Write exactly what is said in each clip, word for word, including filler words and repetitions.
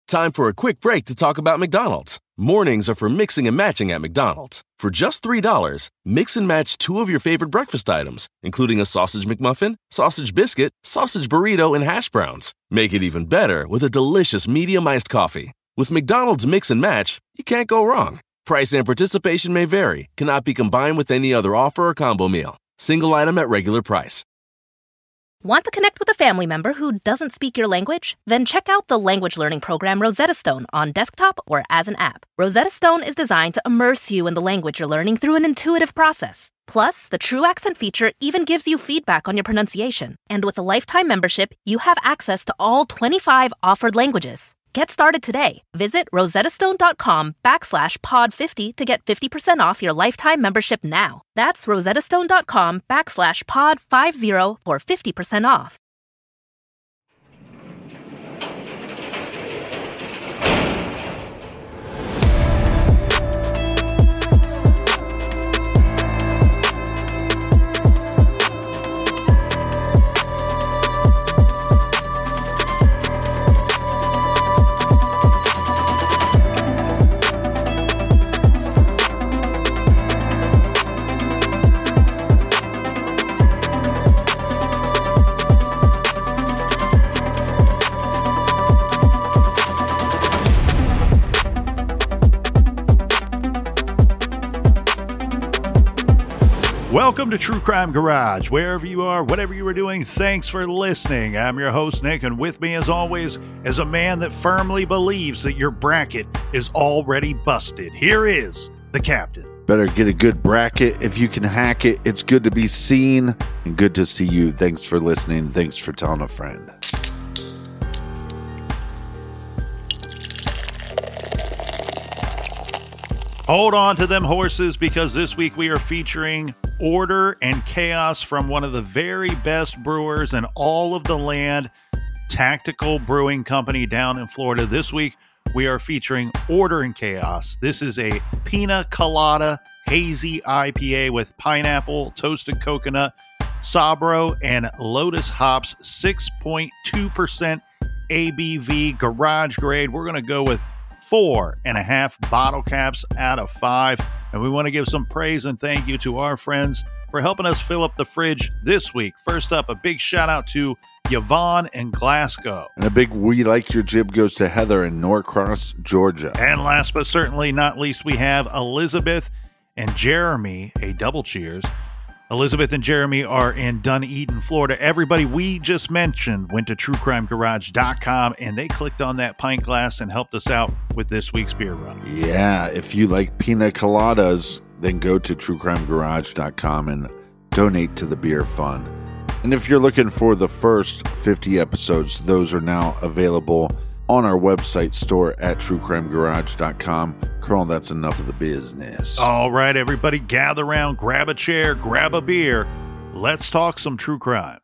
Time for a quick break to talk about McDonald's. Mornings are for mixing and matching at McDonald's. For just three dollars, mix and match two of your favorite breakfast items, including a sausage McMuffin, sausage biscuit, sausage burrito, and hash browns. Make it even better with a delicious medium iced coffee. With McDonald's Mix and Match, you can't go wrong. Price and participation may vary, cannot be combined with any other offer or combo meal. Single item at regular price. Want to connect with a family member who doesn't speak your language? Then check out the language learning program Rosetta Stone on desktop or as an app. Rosetta Stone is designed to immerse you in the language you're learning through an intuitive process. Plus, the True Accent feature even gives you feedback on your pronunciation. And with a lifetime membership, you have access to all twenty-five offered languages. Get started today. Visit rosettastone.com backslash pod 50 to get fifty percent off your lifetime membership now. That's rosettastone.com backslash pod 50 for fifty percent off. Welcome to True Crime Garage. Wherever you are, whatever you are doing, thanks for listening. I'm your host, Nick, and with me, as always, is a man that firmly believes that your bracket is already busted. Here is the captain. Better get a good bracket if you can hack it. It's good to be seen and good to see you. Thanks for listening. Thanks for telling a friend. Hold on to them horses, because this week we are featuring Order and Chaos from one of the very best brewers in all of the land, Tactical Brewing Company down in Florida. This week we are featuring Order and Chaos. This is a Pina Colada Hazy I P A with pineapple, toasted coconut, Sabro, and Lotus hops, six point two percent A B V, garage grade. We're going to go with four and a half bottle caps out of five. And we want to give some praise and thank you to our friends for helping us fill up the fridge this week. First up, a big shout out to Yvonne in Glasgow. And a big We Like Your Jib goes to Heather in Norcross, Georgia. And last but certainly not least, we have Elizabeth and Jeremy, a double cheers. Elizabeth and Jeremy are in Dunedin, Florida. Everybody we just mentioned went to true crime garage dot com and they clicked on that pint glass and helped us out with this week's beer run. Yeah, if you like pina coladas, then go to true crime garage dot com and donate to the beer fund. And if you're looking for the first fifty episodes, those are now available on our website store at true crime garage dot com. Colonel, that's enough of the business. All right, everybody, gather around, grab a chair, grab a beer. Let's talk some true crime.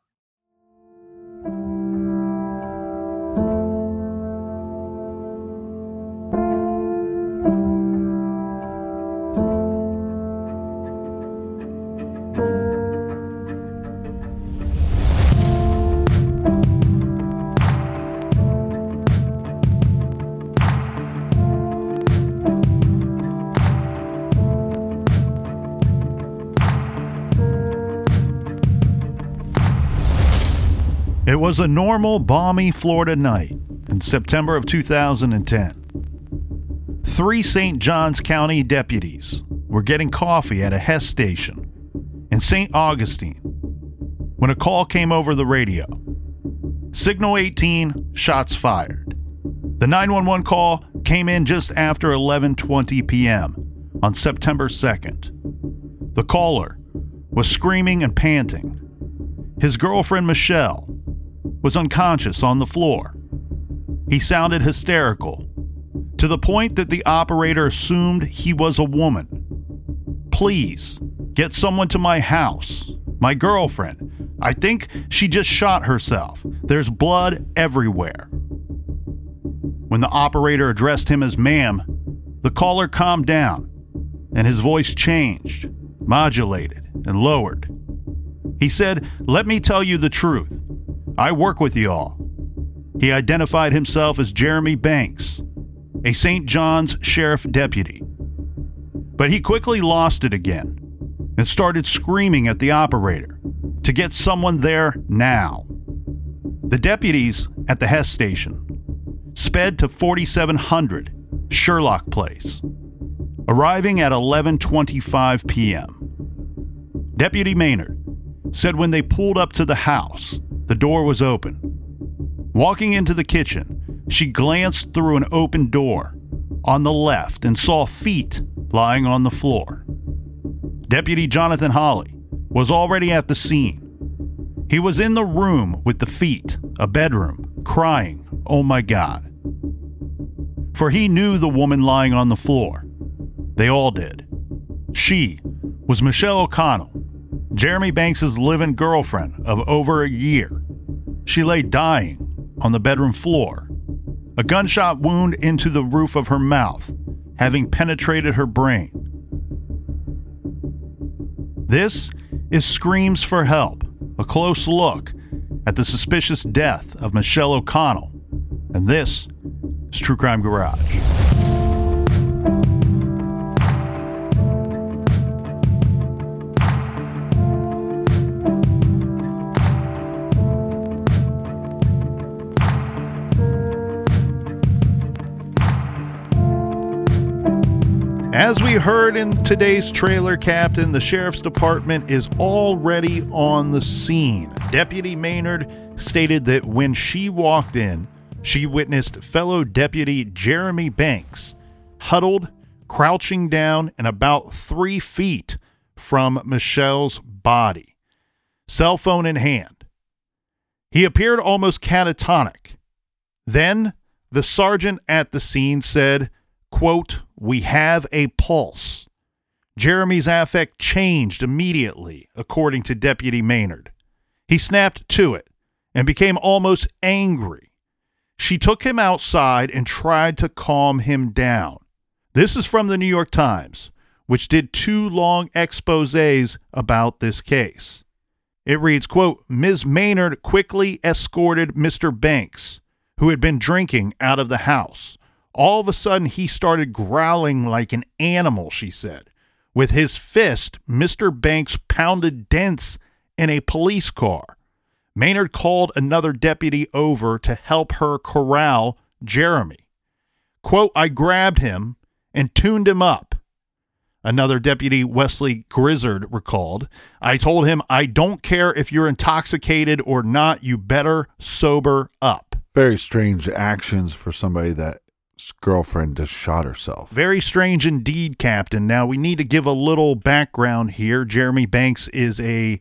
It was a normal, balmy Florida night in September of two thousand ten. Three Saint Johns County deputies were getting coffee at a Hess station in Saint Augustine when a call came over the radio. Signal eighteen, shots fired. The nine one one call came in just after eleven twenty p.m. on September second. The caller was screaming and panting. His girlfriend, Michelle, was unconscious on the floor. He sounded hysterical, to the point that the operator assumed he was a woman. Please, get someone to my house. My girlfriend. I think she just shot herself. There's blood everywhere. When the operator addressed him as ma'am, the caller calmed down, and his voice changed, modulated, and lowered. He said, "Let me tell you the truth. I work with y'all." He identified himself as Jeremy Banks, a Saint John's sheriff deputy. But he quickly lost it again and started screaming at the operator to get someone there now. The deputies at the Hess station sped to forty-seven hundred Sherlock Place, arriving at eleven twenty-five p.m. Deputy Maynard said when they pulled up to the house, the door was open. Walking into the kitchen, she glanced through an open door on the left and saw feet lying on the floor. Deputy Jonathan Holly was already at the scene. He was in the room with the feet, a bedroom, crying, "Oh my God." For he knew the woman lying on the floor. They all did. She was Michelle O'Connell, Jeremy Banks' live-in girlfriend of over a year. She lay dying on the bedroom floor, a gunshot wound into the roof of her mouth, having penetrated her brain. This is Screams for Help, a close look at the suspicious death of Michelle O'Connell. And this is True Crime Garage. As we heard in today's trailer, Captain, the Sheriff's Department is already on the scene. Deputy Maynard stated that when she walked in, she witnessed fellow Deputy Jeremy Banks huddled, crouching down, and about three feet from Michelle's body, cell phone in hand. He appeared almost catatonic. Then the sergeant at the scene said, quote, "We have a pulse." Jeremy's affect changed immediately, according to Deputy Maynard. He snapped to it and became almost angry. She took him outside and tried to calm him down. This is from the New York Times, which did two long exposés about this case. It reads, quote, "Miz Maynard quickly escorted Mister Banks, who had been drinking, out of the house. All of a sudden, he started growling like an animal," she said. With his fist, Mister Banks pounded dents in a police car. Maynard called another deputy over to help her corral Jeremy. Quote, "I grabbed him and tuned him up." Another deputy, Wesley Grizzard, recalled, "I told him, I don't care if you're intoxicated or not, you better sober up." Very strange actions for somebody that girlfriend just shot herself. Very strange indeed, Captain. Now, we need to give a little background here. Jeremy Banks is a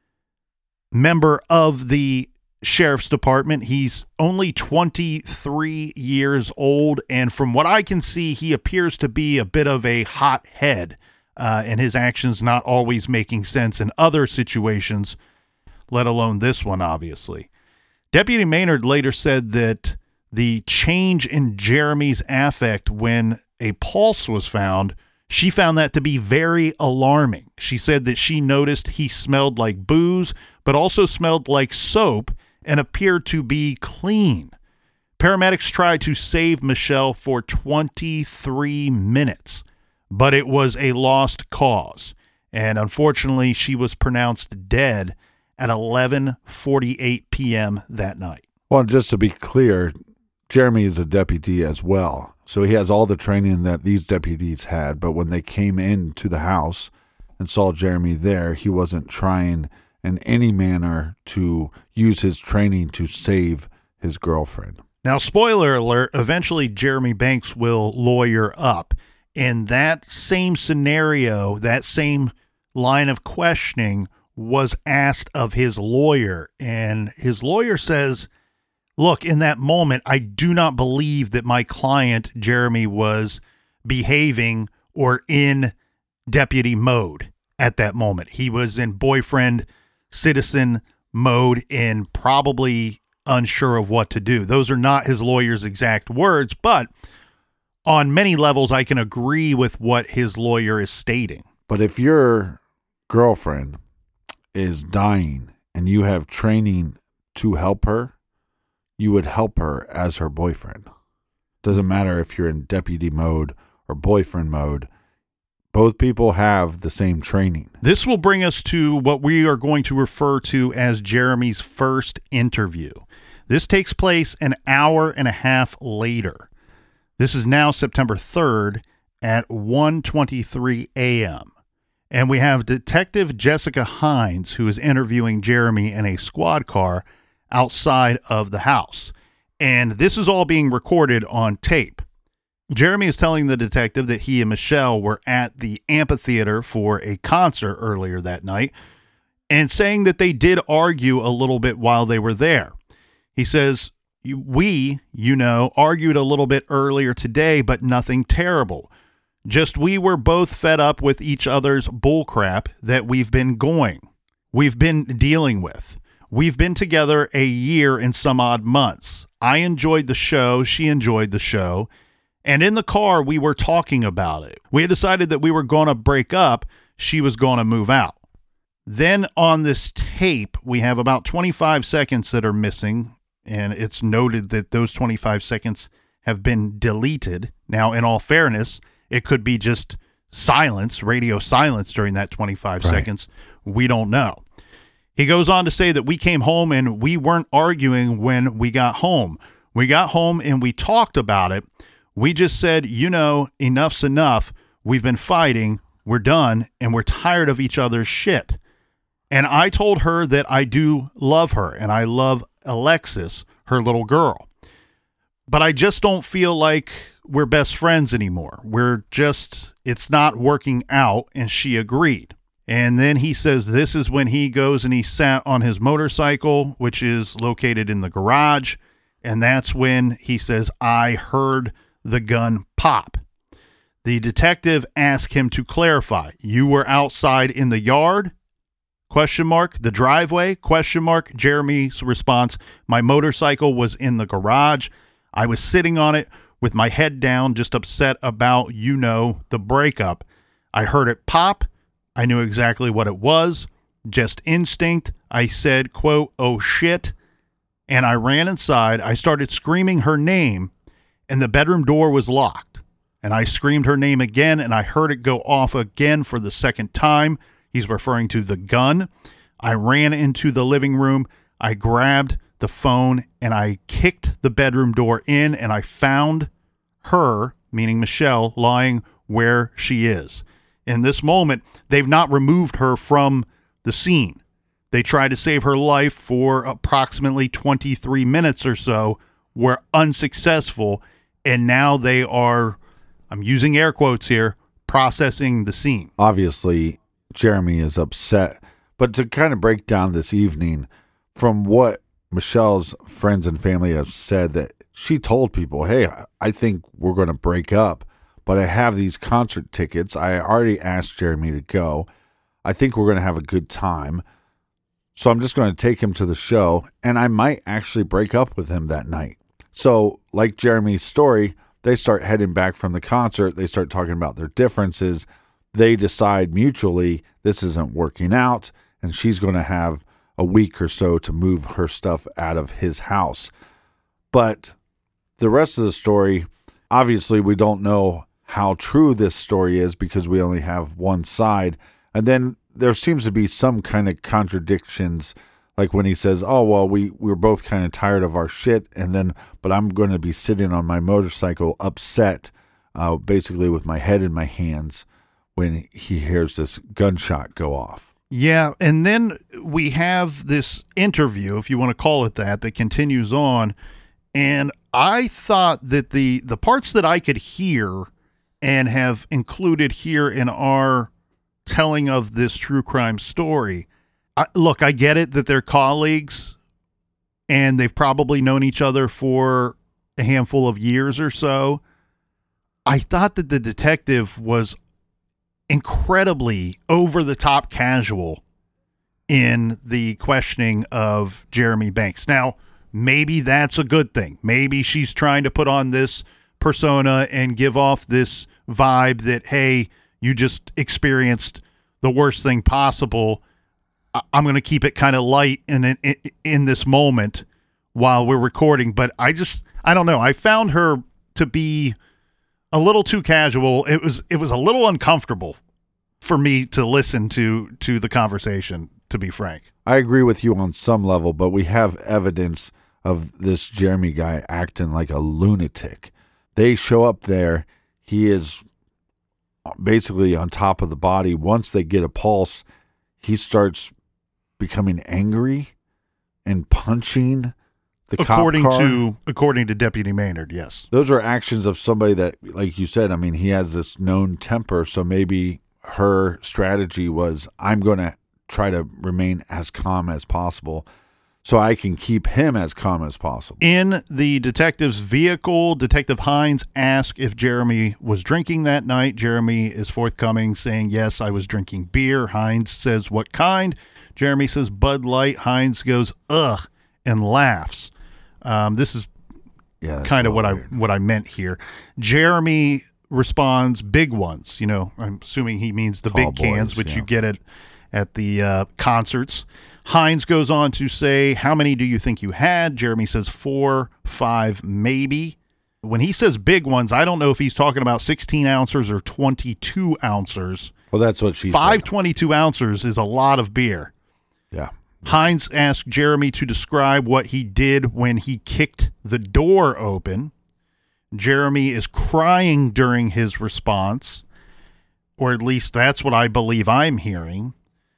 member of the Sheriff's Department. He's only twenty-three years old, and from what I can see, he appears to be a bit of a hothead, uh, and his actions not always making sense in other situations, let alone this one, obviously. Deputy Maynard later said that the change in Jeremy's affect when a pulse was found, she found that to be very alarming. She said that she noticed he smelled like booze, but also smelled like soap and appeared to be clean. Paramedics tried to save Michelle for twenty-three minutes, but it was a lost cause. And unfortunately, she was pronounced dead at eleven forty-eight p.m. that night. Well, just to be clear, Jeremy is a deputy as well, so he has all the training that these deputies had, but when they came into the house and saw Jeremy there, he wasn't trying in any manner to use his training to save his girlfriend. Now, spoiler alert, eventually Jeremy Banks will lawyer up. In that same scenario, that same line of questioning was asked of his lawyer, and his lawyer says, look, in that moment, I do not believe that my client, Jeremy, was behaving or in deputy mode at that moment. He was in boyfriend, citizen mode and probably unsure of what to do. Those are not his lawyer's exact words, but on many levels, I can agree with what his lawyer is stating. But if your girlfriend is dying and you have training to help her, you would help her as her boyfriend. Doesn't matter if you're in deputy mode or boyfriend mode. Both people have the same training. This will bring us to what we are going to refer to as Jeremy's first interview. This takes place an hour and a half later. This is now September third at one twenty-three a.m. And we have Detective Jessica Hines, who is interviewing Jeremy in a squad car outside of the house. And this is all being recorded on tape. Jeremy is telling the detective that he and Michelle were at the amphitheater for a concert earlier that night and saying that they did argue a little bit while they were there. He says, we, you know, argued a little bit earlier today, but nothing terrible. Just we were both fed up with each other's bullcrap that we've been going. We've been dealing with. We've been together a year and some odd months. I enjoyed the show. She enjoyed the show. And in the car, we were talking about it. We had decided that we were going to break up. She was going to move out. Then on this tape, we have about twenty-five seconds that are missing. And it's noted that those twenty-five seconds have been deleted. Now, in all fairness, it could be just silence, radio silence during that twenty-five right. seconds. We don't know. He goes on to say that we came home and we weren't arguing when we got home. We got home and we talked about it. We just said, you know, enough's enough. We've been fighting. We're done. And we're tired of each other's shit. And I told her that I do love her and I love Alexis, her little girl. But I just don't feel like we're best friends anymore. We're just, it's not working out. And she agreed. And then he says this is when he goes and he sat on his motorcycle, which is located in the garage. And that's when he says, I heard the gun pop. The detective asked him to clarify. You were outside in the yard? Question mark. The driveway? Question mark. Jeremy's response, my motorcycle was in the garage. I was sitting on it with my head down, just upset about, you know, the breakup. I heard it pop. I knew exactly what it was. Just instinct. I said, quote, oh shit. And I ran inside. I started screaming her name. And the bedroom door was locked. And I screamed her name again, and I heard it go off again for the second time. He's referring to the gun. I ran into the living room. I grabbed the phone, and I kicked the bedroom door in, and I found her, meaning Michelle, lying where she is. In this moment, they've not removed her from the scene. They tried to save her life for approximately twenty-three minutes or so, were unsuccessful, and now they are, I'm using air quotes here, processing the scene. Obviously, Jeremy is upset. But to kind of break down this evening, from what Michelle's friends and family have said, that she told people, hey, I think we're going to break up, but I have these concert tickets. I already asked Jeremy to go. I think we're going to have a good time. So I'm just going to take him to the show, and I might actually break up with him that night. So, like Jeremy's story, they start heading back from the concert. They start talking about their differences. They decide mutually this isn't working out, and she's going to have a week or so to move her stuff out of his house. But the rest of the story, obviously we don't know how true this story is because we only have one side. And then there seems to be some kind of contradictions, like when he says, oh, well, we, we were both kind of tired of our shit, and then, but I'm going to be sitting on my motorcycle upset, uh, basically with my head in my hands when he hears this gunshot go off. Yeah, and then we have this interview, if you want to call it that, that continues on, and I thought that the, the parts that I could hear and have included here in our telling of this true crime story, I, look, I get it that they're colleagues and they've probably known each other for a handful of years or so. I thought that the detective was incredibly over-the-top casual in the questioning of Jeremy Banks. Now, maybe that's a good thing. Maybe she's trying to put on this persona and give off this vibe that, hey, you just experienced the worst thing possible. I'm going to keep it kind of light in, in in this moment while we're recording, but I just, I don't know. I found her to be a little too casual. It was, it was a little uncomfortable for me to listen to, to the conversation, to be frank. I agree with you on some level, but we have evidence of this Jeremy guy acting like a lunatic. They show up there. He is basically on top of the body. Once they get a pulse, he starts becoming angry and punching the according cop car. to according to Deputy Maynard. Yes, those are actions of somebody that, like you said, I mean, he has this known temper, so maybe her strategy was, I'm going to try to remain as calm as possible so I can keep him as calm as possible. In the detective's vehicle, Detective Hines asked if Jeremy was drinking that night. Jeremy is forthcoming, saying, yes, I was drinking beer. Hines says, what kind? Jeremy says, Bud Light. Hines goes, ugh, and laughs. Um, this is yeah, kind of what weird. I what I meant here. Jeremy responds, big ones. You know, I'm assuming he means the Tall big cans, boys, which yeah. you get at, at the uh, concerts. Hines goes on to say, how many do you think you had? Jeremy says four, five, maybe. When he says big ones, I don't know if he's talking about sixteen ounces or twenty-two ounces. Well, that's what she Five said. twenty-two ounces is a lot of beer. Yeah. Hines asked Jeremy to describe what he did when he kicked the door open. Jeremy is crying during his response, or at least that's what I believe I'm hearing.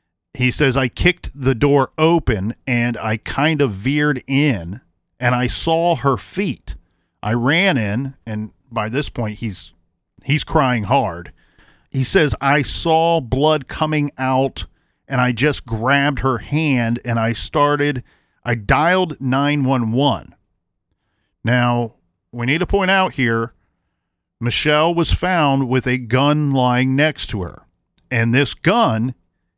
He says, I kicked the door open and I kind of veered in and I saw her feet. I ran in, and by this point he's he's crying hard. He says, I saw blood coming out and I just grabbed her hand and I started, I dialed nine one one. Now, we need to point out here, Michelle was found with a gun lying next to her. And this gun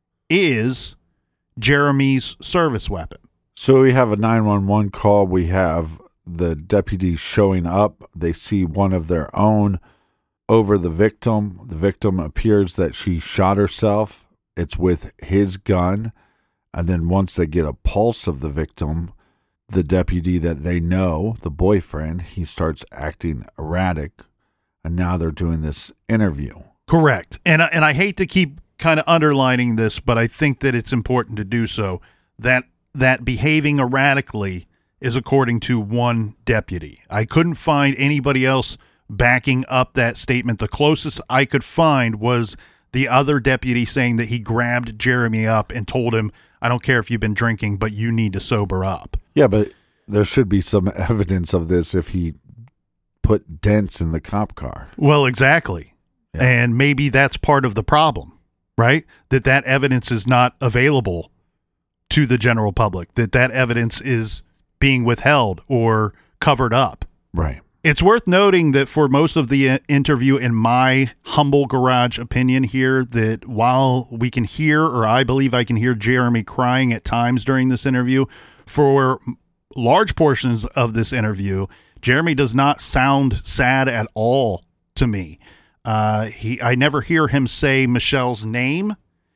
is Jeremy's service weapon. So we have a nine one one call. We have the deputies showing up. They see one of their own over the victim. The victim appears that she shot herself. It's with his gun. And then once they get a pulse of the victim, the deputy that they know, the boyfriend, he starts acting erratic. And now they're doing this interview. Correct. And, and I hate to keep kind of underlining this, but I think that it's important to do so, that that behaving erratically is according to one deputy. I couldn't find anybody else backing up that statement. The closest I could find was the other deputy saying that he grabbed Jeremy up and told him, I don't care if you've been drinking, but you need to sober up. Yeah, but there should be some evidence of this if he put dents in the cop car. Well, exactly. Yeah. And maybe that's part of the problem. Right? That that evidence is not available to the general public, that that evidence is being withheld or covered up. Right. It's worth noting that for most of the interview, in my humble garage opinion here, that while we can hear, or I believe I can hear Jeremy crying at times during this interview, for large portions of this interview, Jeremy does not sound sad at all to me. Uh, he, I never hear him say Michelle's name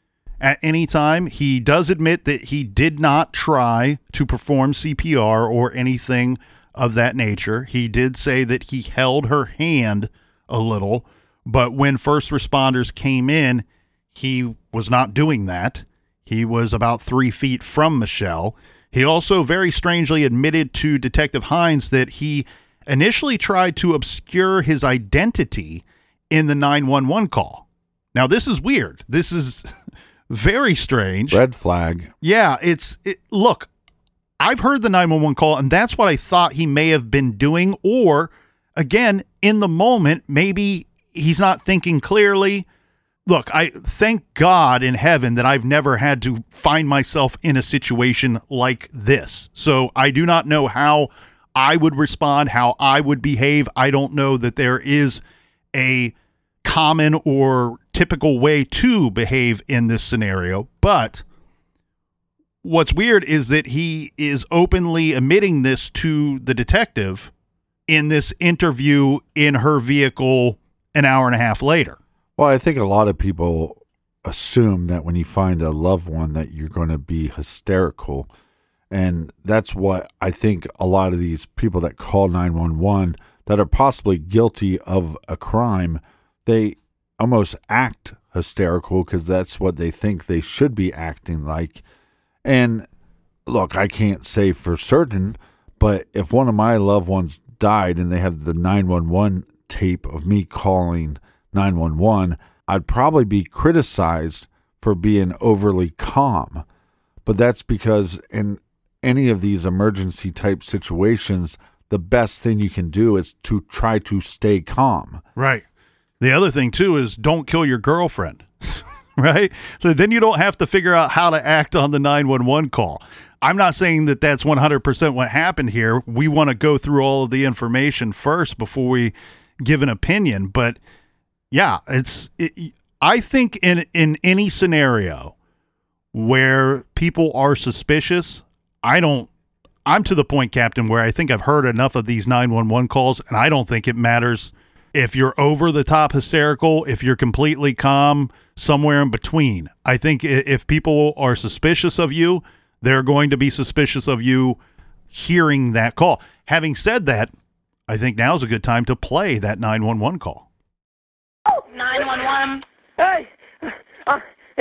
at any time. He does admit that he did not try to perform C P R or anything of that nature. He did say that he held her hand a little, but when first responders came in, he was not doing that. He was about three feet from Michelle. He also very strangely admitted to Detective Hines that he initially tried to obscure his identity in the nine one one call. Now, this is weird. This is very strange. Red flag. Yeah, it's, it, look, I've heard the nine one one call, and that's what I thought he may have been doing. Or, again, in the moment, maybe he's not thinking clearly. Look, I thank God in heaven that I've never had to find myself in a situation like this. So I do not know how I would respond, how I would behave. I don't know that there is a common or typical way to behave in this scenario. But what's weird is that he is openly admitting this to the detective in this interview in her vehicle an hour and a half later. Well, I think a lot of people assume that when you find a loved one that you're going to be hysterical And that's what I think a lot of these people that call nine one one that are possibly guilty of a crime, they almost act hysterical because that's what they think they should be acting like. And look, I can't say for certain, but if one of my loved ones died and they have the nine one one tape of me calling nine one one, I'd probably be criticized for being overly calm. But that's because in any of these emergency type situations, the best thing you can do is to try to stay calm. Right. The other thing, too, is don't kill your girlfriend, right? So then you don't have to figure out how to act on the nine one one call. I'm not saying that that's one hundred percent what happened here. We want to go through all of the information first before we give an opinion. But, yeah, it's. It, I think in, in any scenario where people are suspicious, I don't. I'm to the point, Captain, where I think I've heard enough of these nine one one calls, and I don't think it matters if you're over the top hysterical, if you're completely calm, somewhere in between. I think if people are suspicious of you, they're going to be suspicious of you hearing that call. Having said that, I think now's a good time to play that nine one one call. nine one one. Hey, uh,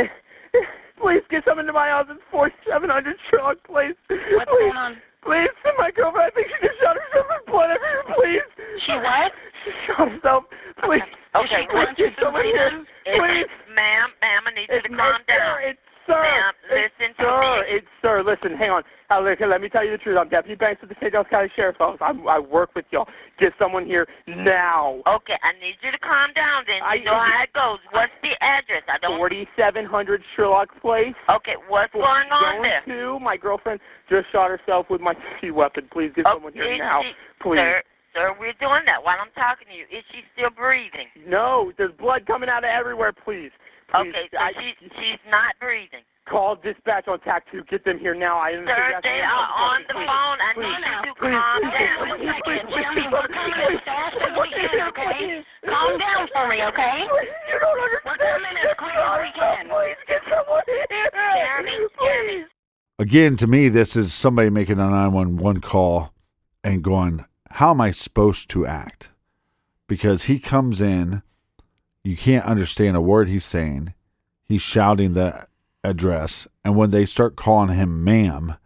please get someone to my house. It's forty-seven hundred Sherlock Place. What's please, going on? Please, my girlfriend, I think she just shot herself in blood everywhere, please. She what? She shot herself. Please. Okay, please get someone here. Please. Ma'am, ma'am, I need you It's to calm sir, down. It's sir. Ma'am, It's listen to sir. me. It's sir. Listen, hang on. Uh, look, let me tell you the truth. I'm Deputy Banks with the Saint Charles County Sheriff's Office. I'm, I work with y'all. Get someone here now. Okay, I need you to calm down then. I- You know how it goes. What's the address? I don't... forty-seven hundred Sherlock Place. Okay, what's going on Zone there? two, my girlfriend just shot herself with my C weapon. Please get Oh, someone here is now. she- Please. Sir, sir, we're doing that while I'm talking to you. Is she still breathing? No, there's blood coming out of everywhere. Please. Please. Okay, so I, she, she's not breathing. Call dispatch on tac two. Get them here now. I Sir, they are on the phone. I need you to Please, calm please, down. please, One second, please, Jimmy. please, We're coming as fast as we can, okay? Calm down for me, okay? You don't understand. We're coming as quick as we can. Please get someone here. Jeremy, Jeremy. Please. Again, to me, this is somebody making a nine one one call and going, how am I supposed to act? Because he comes in, you can't understand a word he's saying. He's shouting the address. And when they start calling him ma'am,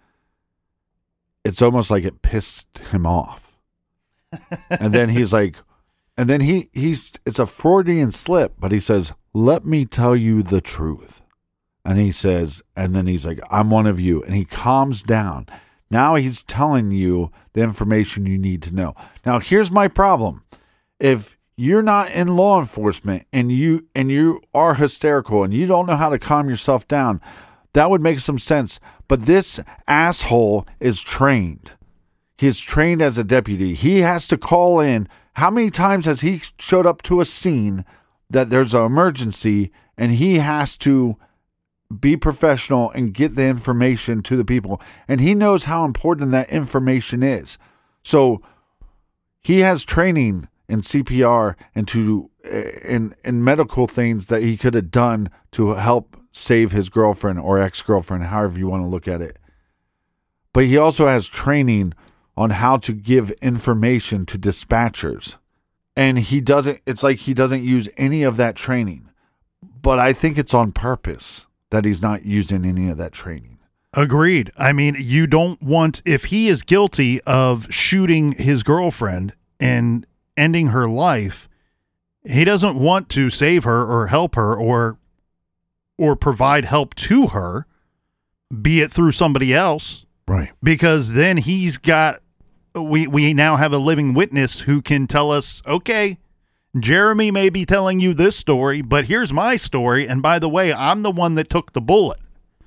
it's almost like it pissed him off. And then he's like, and then he, he's, it's a Freudian slip, but he says, let me tell you the truth. And he says, and then he's like, I'm one of you. And he calms down. Now he's telling you the information you need to know. Now, here's my problem. If you're not in law enforcement and you and you are hysterical and you don't know how to calm yourself down, that would make some sense. But this asshole is trained. He's trained as a deputy. He has to call in. How many times has he showed up to a scene that there's an emergency and he has to be professional and get the information to the people? And he knows how important that information is. So he has training in C P R and to in in medical things that he could have done to help save his girlfriend or ex-girlfriend, however you want to look at it. But he also has training on how to give information to dispatchers. And he doesn't, it's like he doesn't use any of that training. But I think it's on purpose that he's not using any of that training. Agreed. I mean, you don't want, if he is guilty of shooting his girlfriend and ending her life, he doesn't want to save her or help her or or provide help to her, be it through somebody else. Right. Because then he's got, we, we now have a living witness who can tell us, okay, Jeremy may be telling you this story, but here's my story. And by the way, I'm the one that took the bullet.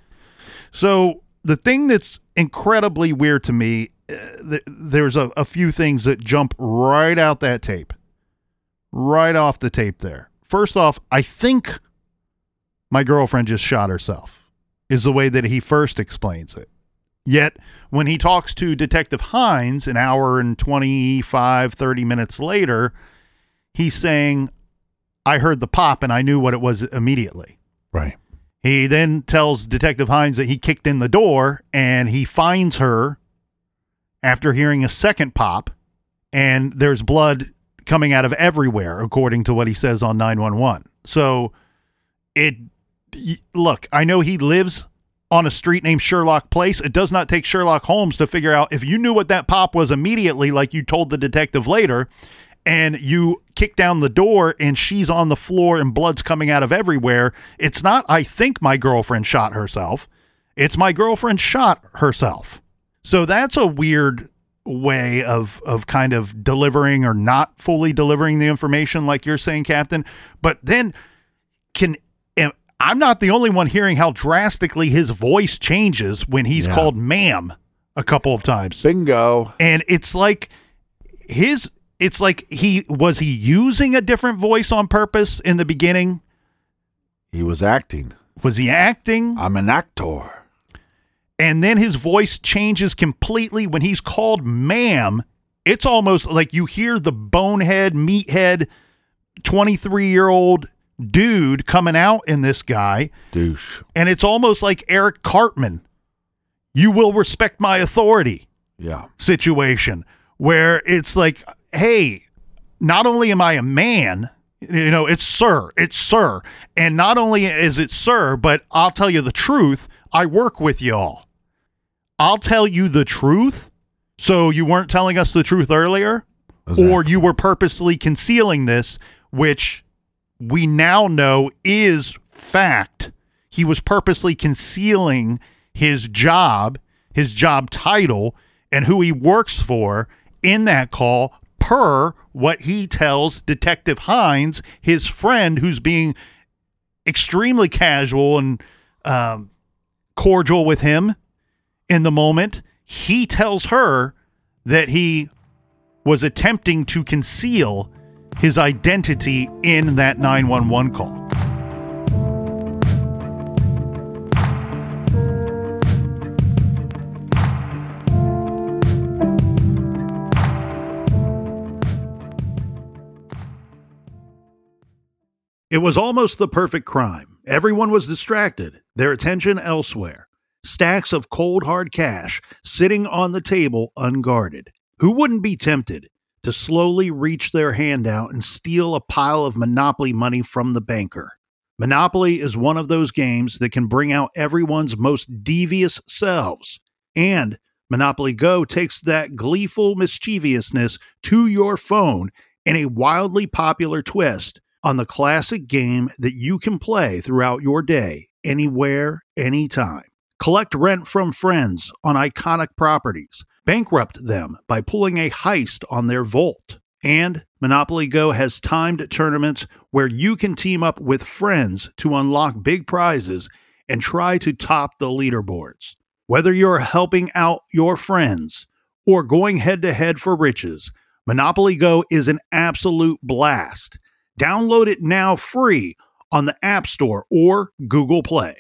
So the thing that's incredibly weird to me, uh, th- there's a, a few things that jump right out that tape, right off the tape there. First off, I think my girlfriend just shot herself, is the way that he first explains it. Yet when he talks to Detective Hines an hour and twenty-five, thirty minutes later, he's saying, I heard the pop and I knew what it was immediately. Right. He then tells Detective Hines that he kicked in the door, and he finds her after hearing a second pop, and there's blood coming out of everywhere, according to what he says on nine one one. So, it look, I know he lives on a street named Sherlock Place. It does not take Sherlock Holmes to figure out if you knew what that pop was immediately, like you told the detective later, and you kick down the door and she's on the floor and blood's coming out of everywhere. It's not, I think my girlfriend shot herself. It's my girlfriend shot herself. So that's a weird way of of kind of delivering or not fully delivering the information, like you're saying, Captain. But then can I'm not the only one hearing how drastically his voice changes when he's yeah. called ma'am a couple of times. Bingo. And it's like his it's like he was he using a different voice on purpose in the beginning? He was acting. Was he acting? I'm an actor. And then his voice changes completely when he's called ma'am. It's almost like you hear the bonehead, meathead, twenty-three-year-old dude coming out in this guy. Douche. And it's almost like Eric Cartman, you will respect my authority yeah. situation, where it's like, hey, not only am I a man, you know, it's sir, it's sir. And not only is it sir, but I'll tell you the truth, I work with y'all. I'll tell you the truth. So you weren't telling us the truth earlier? Exactly. Or you were purposely concealing this, which we now know is fact. He was purposely concealing his job, his job title, and who he works for in that call, per what he tells Detective Hines, his friend, who's being extremely casual and um, cordial with him in the moment. He tells her that he was attempting to conceal his identity in that nine one one call. It was almost the perfect crime. Everyone was distracted, their attention elsewhere. Stacks of cold hard cash sitting on the table unguarded. Who wouldn't be tempted to slowly reach their hand out and steal a pile of Monopoly money from the banker? Monopoly is one of those games that can bring out everyone's most devious selves. And Monopoly Go takes that gleeful mischievousness to your phone in a wildly popular twist on the classic game that you can play throughout your day, anywhere, anytime. Collect rent from friends on iconic properties. Bankrupt them by pulling a heist on their vault. And Monopoly Go has timed tournaments where you can team up with friends to unlock big prizes and try to top the leaderboards. Whether you're helping out your friends or going head-to-head for riches, Monopoly Go is an absolute blast. Download it now free on the App Store or Google Play.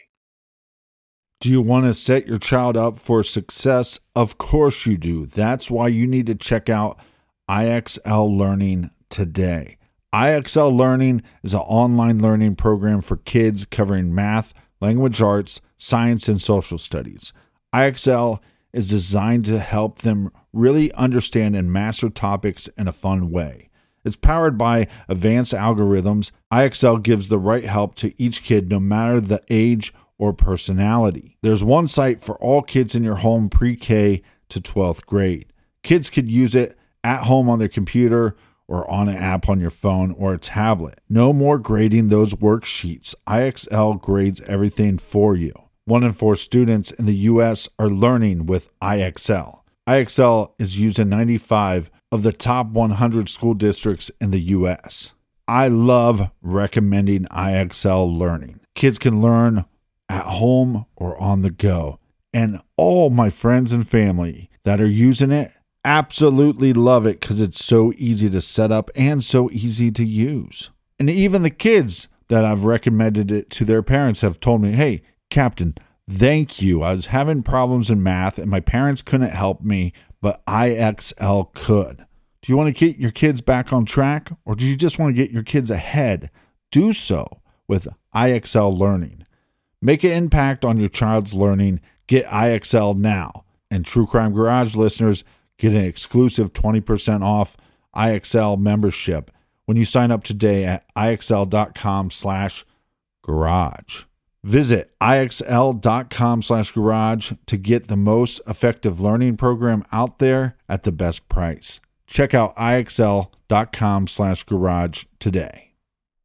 Do you want to set your child up for success? Of course you do. That's why you need to check out I X L Learning today. I X L Learning is an online learning program for kids covering math, language arts, science, and social studies. I X L is designed to help them really understand and master topics in a fun way. It's powered by advanced algorithms. I X L gives the right help to each kid, no matter the age or personality. There's one site for all kids in your home pre-K to twelfth grade. Kids could use it at home on their computer or on an app on your phone or a tablet. No more grading those worksheets. I X L grades everything for you. One in four students in the U S are learning with I X L. I X L is used in ninety-five of the top one hundred school districts in the U S. I love recommending I X L Learning. Kids can learn at home or on the go. And all my friends and family that are using it absolutely love it because it's so easy to set up and so easy to use. And even the kids that I've recommended it to their parents have told me, hey, Captain, thank you. I was having problems in math and my parents couldn't help me, but I X L could. Do you want to get your kids back on track, or do you just want to get your kids ahead? Do so with I X L Learning. Make an impact on your child's learning. Get I X L now. And True Crime Garage listeners get an exclusive twenty percent off I X L membership when you sign up today at IXL.com slash garage. Visit IXL.com slash garage to get the most effective learning program out there at the best price. Check out IXL.com slash garage today.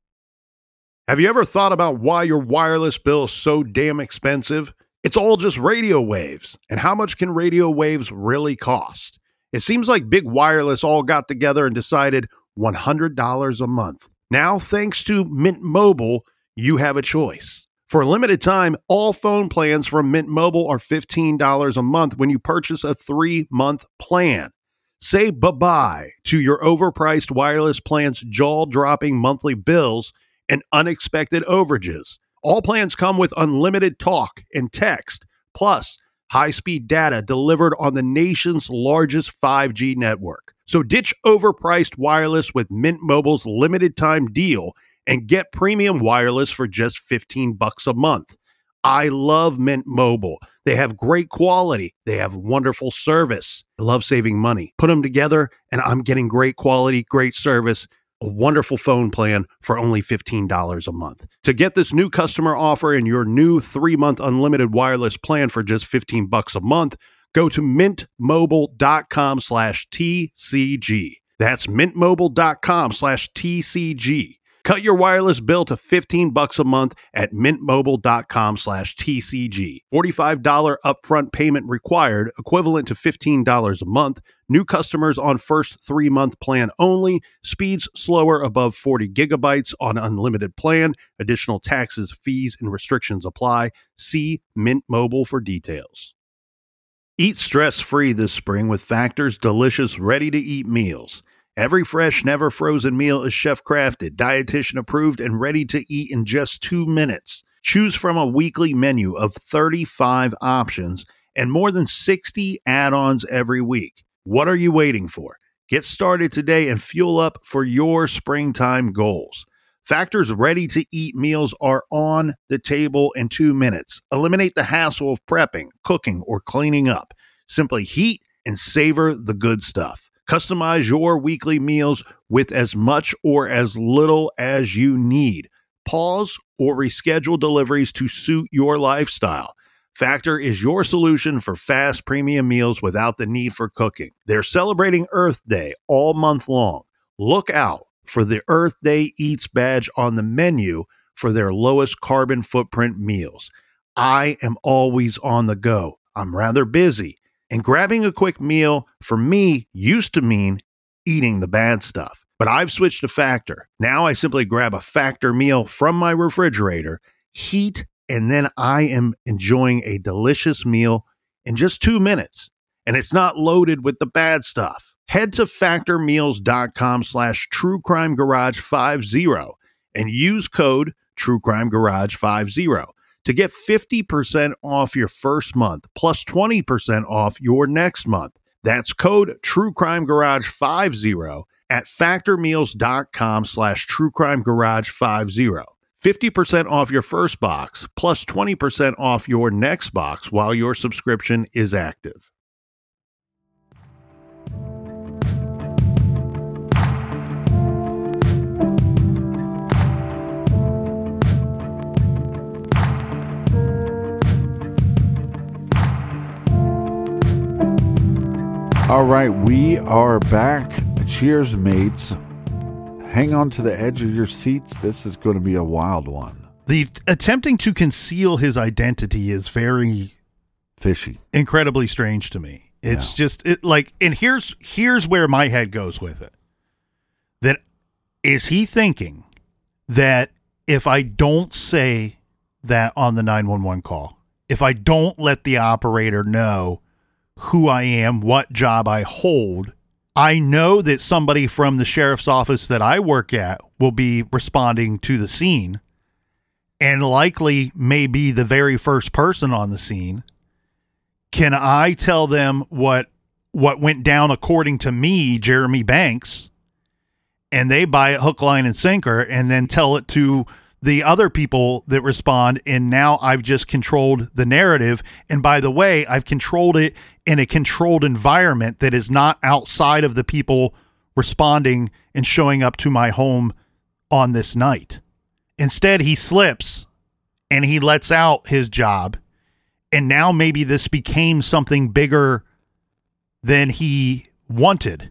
Have you ever thought about why your wireless bill is so damn expensive? It's all just radio waves. And how much can radio waves really cost? It seems like Big Wireless all got together and decided one hundred dollars a month. Now, thanks to Mint Mobile, you have a choice. For a limited time, all phone plans from Mint Mobile are fifteen dollars a month when you purchase a three-month plan. Say bye-bye to your overpriced wireless plan's jaw-dropping monthly bills and unexpected overages. All plans come with unlimited talk and text, plus high-speed data delivered on the nation's largest five G network. So ditch overpriced wireless with Mint Mobile's limited-time deal and get premium wireless for just fifteen bucks a month. I love Mint Mobile. They have great quality. They have wonderful service. I love saving money. Put them together, and I'm getting great quality, great service, a wonderful phone plan for only fifteen dollars a month. To get this new customer offer and your new three-month unlimited wireless plan for just fifteen bucks a month, go to mintmobile.com slash TCG. That's mintmobile.com slash TCG. Cut your wireless bill to fifteen bucks a month at mintmobile.com slash TCG. forty-five dollars upfront payment required, equivalent to fifteen dollars a month. New customers on first three-month plan only. Speeds slower above forty gigabytes on unlimited plan. Additional taxes, fees, and restrictions apply. See Mint Mobile for details. Eat stress-free this spring with Factor's delicious, ready-to-eat meals. Every fresh, never frozen meal is chef-crafted, dietitian approved, and ready to eat in just two minutes. Choose from a weekly menu of thirty-five options and more than sixty add-ons every week. What are you waiting for? Get started today and fuel up for your springtime goals. Factor's ready-to-eat meals are on the table in two minutes. Eliminate the hassle of prepping, cooking, or cleaning up. Simply heat and savor the good stuff. Customize your weekly meals with as much or as little as you need. Pause or reschedule deliveries to suit your lifestyle. Factor is your solution for fast premium meals without the need for cooking. They're celebrating Earth Day all month long. Look out for the Earth Day Eats badge on the menu for their lowest carbon footprint meals. I am always on the go. I'm rather busy. And grabbing a quick meal, for me, used to mean eating the bad stuff. But I've switched to Factor. Now I simply grab a Factor meal from my refrigerator, heat, and then I am enjoying a delicious meal in just two minutes. And it's not loaded with the bad stuff. Head to factormeals.com slash truecrimegarage50 and use code truecrimegarage50. to get fifty percent off your first month plus twenty percent off your next month. That's code TrueCrimeGarage50 at factormeals.com slash TrueCrimeGarage50. fifty percent off your first box plus twenty percent off your next box while your subscription is active. All right, we are back. Cheers, mates. Hang on to the edge of your seats. This is going to be a wild one. The attempting to conceal his identity is very fishy, incredibly strange to me. It's yeah. just it, like, and here's here's where my head goes with it. That is he thinking that if I don't say that on the nine one one call, if I don't let the operator know who I am, what job I hold, I know that somebody from the sheriff's office that I work at will be responding to the scene and likely may be the very first person on the scene. Can I tell them what what went down according to me, Jeremy Banks, and they buy it hook, line, and sinker and then tell it to the other people that respond, and now I've just controlled the narrative. And by the way, I've controlled it in a controlled environment that is not outside of the people responding and showing up to my home on this night. Instead, he slips and he lets out his job. And now maybe this became something bigger than he wanted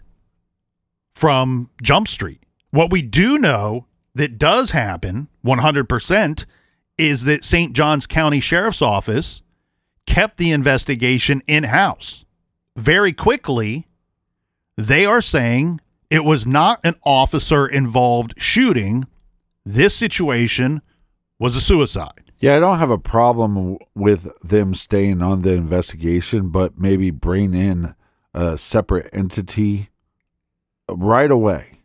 from Jump Street. What we do know that does happen one hundred percent is that Saint Johns County Sheriff's Office kept the investigation in-house. Very quickly, they are saying it was not an officer-involved shooting. This situation was a suicide. Yeah, I don't have a problem with them staying on the investigation, but maybe bring in a separate entity right away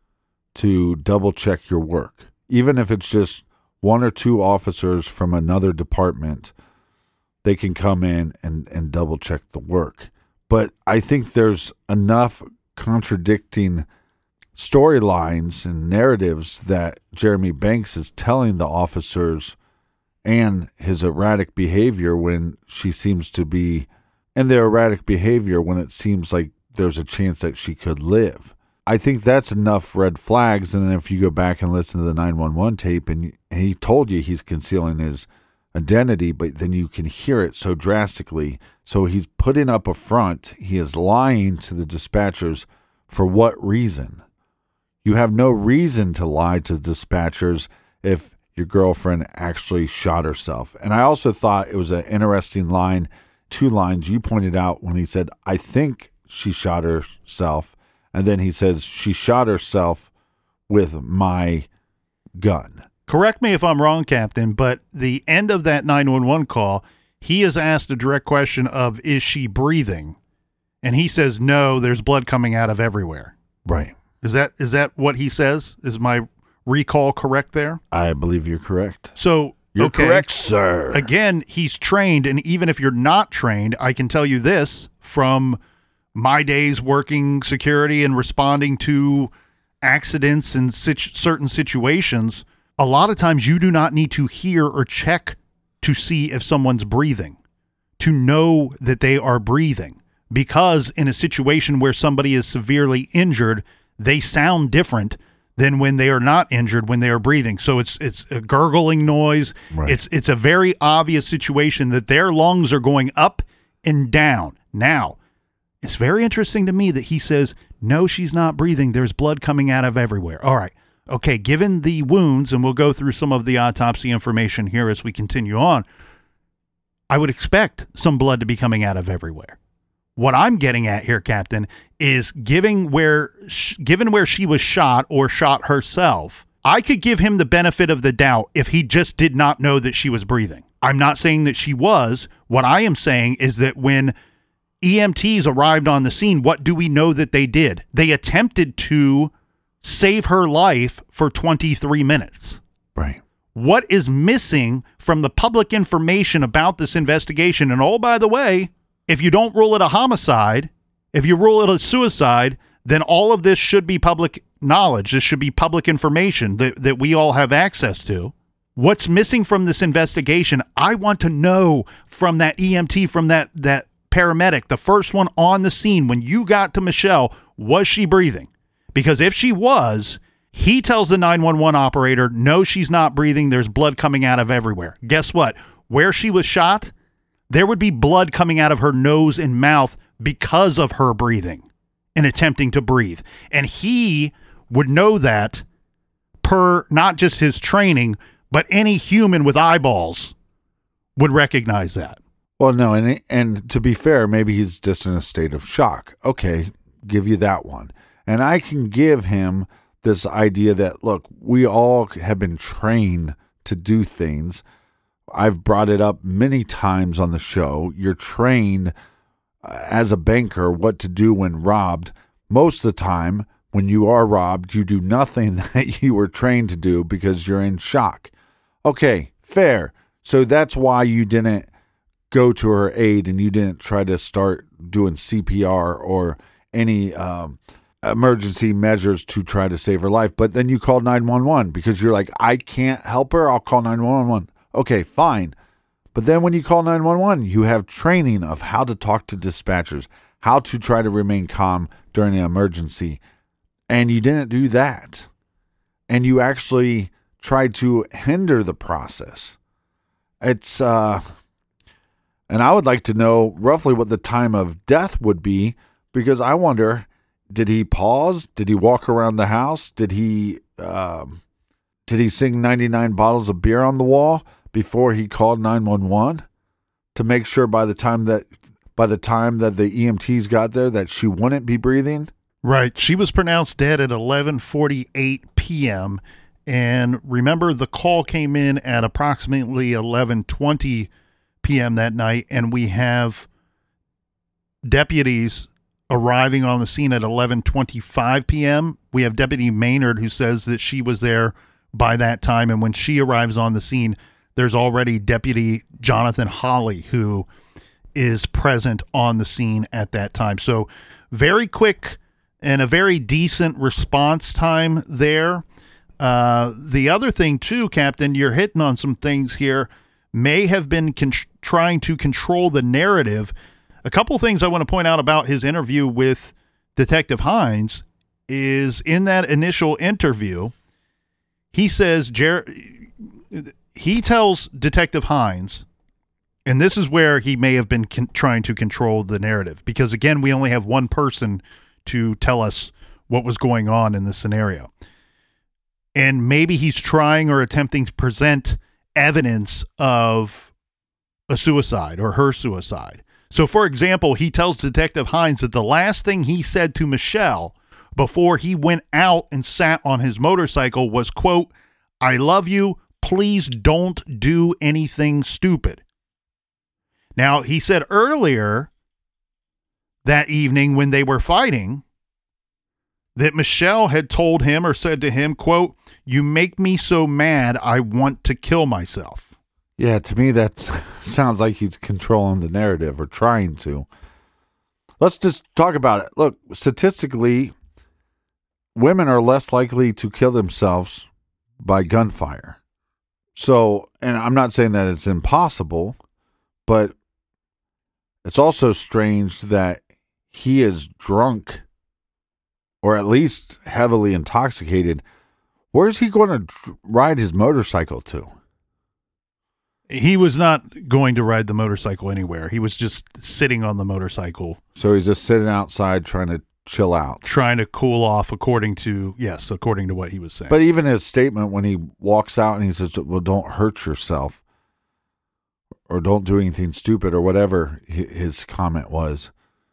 to double-check your work. Even if it's just one or two officers from another department, they can come in and, and double-check the work. But I think there's enough contradicting storylines and narratives that Jeremy Banks is telling the officers, and his erratic behavior when she seems to be, and their erratic behavior when it seems like there's a chance that she could live. I think that's enough red flags. And then if you go back and listen to the nine one one tape, and he told you he's concealing his identity, but then you can hear it so drastically. So he's putting up a front. He is lying to the dispatchers. For what reason? You have no reason to lie to the dispatchers if your girlfriend actually shot herself. And I also thought it was an interesting line, two lines you pointed out when he said, I think she shot herself. And then he says, she shot herself with my gun. Correct me if I'm wrong, Captain, but the end of that nine one one call, he is asked a direct question of, is she breathing? And he says, no, there's blood coming out of everywhere. Right. Is that is that what he says? Is my recall correct there? I believe you're correct. So You're okay, correct, sir. Again, he's trained, and even if you're not trained, I can tell you this from my days working security and responding to accidents and situ- certain situations, a lot of times you do not need to hear or check to see if someone's breathing, to know that they are breathing. Because in a situation where somebody is severely injured, they sound different than when they are not injured, when they are breathing. So it's it's a gurgling noise. Right. It's it's a very obvious situation that their lungs are going up and down. Now, it's very interesting to me that he says, no, she's not breathing. There's blood coming out of everywhere. All right. Okay, given the wounds, and we'll go through some of the autopsy information here as we continue on, I would expect some blood to be coming out of everywhere. What I'm getting at here, Captain, is given where sh- given where she was shot or shot herself, I could give him the benefit of the doubt if he just did not know that she was breathing. I'm not saying that she was. What I am saying is that when E M Ts arrived on the scene, what do we know that they did? They attempted to save her life for twenty-three minutes. Right. What is missing from the public information about this investigation? And oh, by the way, if you don't rule it a homicide, if you rule it a suicide, then all of this should be public knowledge. This should be public information that, that we all have access to. What's missing from this investigation? I want to know from that E M T, from that, that paramedic, the first one on the scene, when you got to Michelle, was she breathing? Because if she was, he tells the nine one one operator, no, she's not breathing. There's blood coming out of everywhere. Guess what? Where she was shot, there would be blood coming out of her nose and mouth because of her breathing and attempting to breathe. And he would know that per not just his training, but any human with eyeballs would recognize that. Well, no, and and to be fair, maybe he's just in a state of shock. Okay, give you that one. And I can give him this idea that, look, we all have been trained to do things. I've brought it up many times on the show. You're trained uh, as a banker what to do when robbed. Most of the time, when you are robbed, you do nothing that you were trained to do because you're in shock. Okay, fair. So that's why you didn't go to her aid and you didn't try to start doing C P R or any um, emergency measures to try to save her life. But then you call nine one one because you're like, I can't help her. I'll call nine one one. Okay, fine. But then when you call nine one one, you have training of how to talk to dispatchers, how to try to remain calm during an emergency. And you didn't do that. And you actually tried to hinder the process. It's, uh, and I would like to know roughly what the time of death would be, because I wonder, did he pause? Did he walk around the house? Did he, um, did he sing ninety-nine bottles of beer on the wall before he called nine one one to make sure by the time that, by the time that the E M Ts got there that she wouldn't be breathing? Right. She was pronounced dead at eleven forty-eight p.m. And remember, the call came in at approximately eleven twenty p.m. that night, and we have deputies arriving on the scene at eleven twenty-five p.m. We have Deputy Maynard, who says that she was there by that time, and when she arrives on the scene, there's already Deputy Jonathan Holly, who is present on the scene at that time. So very quick and a very decent response time there. Uh, the other thing, too, Captain, you're hitting on some things here, may have been con- trying to control the narrative. A couple things I want to point out about his interview with Detective Hines is in that initial interview, he says, Jer- he tells Detective Hines, and this is where he may have been con- trying to control the narrative, because, again, we only have one person to tell us what was going on in this scenario. And maybe he's trying or attempting to present evidence of a suicide or her suicide. So, for example, he tells Detective Hines that the last thing he said to Michelle before he went out and sat on his motorcycle was, quote, "I love you. Please don't do anything stupid." Now, he said earlier that evening when they were fighting that Michelle had told him or said to him, quote, "You make me so mad, I want to kill myself." Yeah, to me, that sounds like he's controlling the narrative or trying to. Let's just talk about it. Look, statistically, women are less likely to kill themselves by gunfire. So, and I'm not saying that it's impossible, but it's also strange that he is drunk or at least heavily intoxicated. Where's he going to dr- ride his motorcycle to? He was not going to ride the motorcycle anywhere. He was just sitting on the motorcycle. So he's just sitting outside trying to chill out. Trying to cool off, according to, yes, according to what he was saying. But even his statement when he walks out and he says, well, don't hurt yourself or don't do anything stupid or whatever his comment was.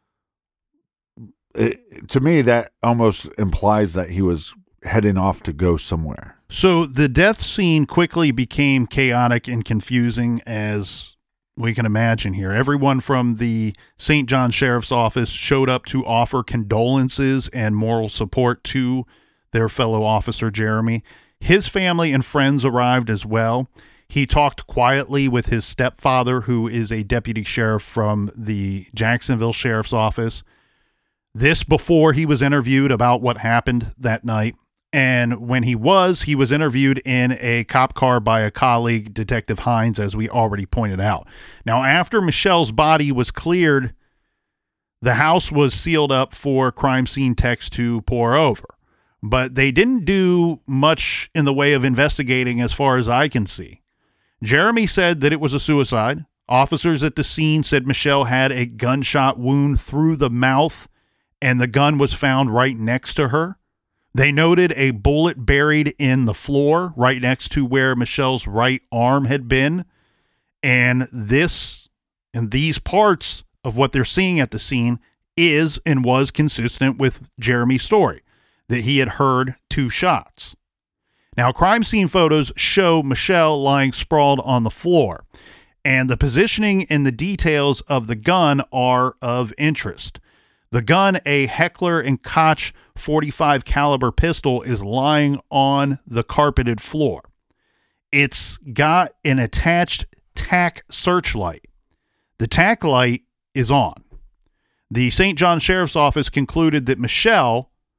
It, to me, that almost implies that he was heading off to go somewhere. So the death scene quickly became chaotic and confusing, as we can imagine here. Everyone from the Saint John Sheriff's Office showed up to offer condolences and moral support to their fellow officer, Jeremy. His family and friends arrived as well. He talked quietly with his stepfather, who is a deputy sheriff from the Jacksonville Sheriff's Office. This before he was interviewed about what happened that night. And when he was, he was interviewed in a cop car by a colleague, Detective Hines, as we already pointed out. Now, after Michelle's body was cleared, the house was sealed up for crime scene techs to pour over. But they didn't do much in the way of investigating as far as I can see. Jeremy said that it was a suicide. Officers at the scene said Michelle had a gunshot wound through the mouth, and the gun was found right next to her. They noted a bullet buried in the floor right next to where Michelle's right arm had been. And this and these parts of what they're seeing at the scene is and was consistent with Jeremy's story, that he had heard two shots. Now, crime scene photos show Michelle lying sprawled on the floor, and the positioning and the details of the gun are of interest. The gun, a Heckler and Koch forty-five caliber pistol, is lying on the carpeted floor. It's got an attached tack searchlight. The tack light is on. The Saint John Sheriff's Office concluded that Michelle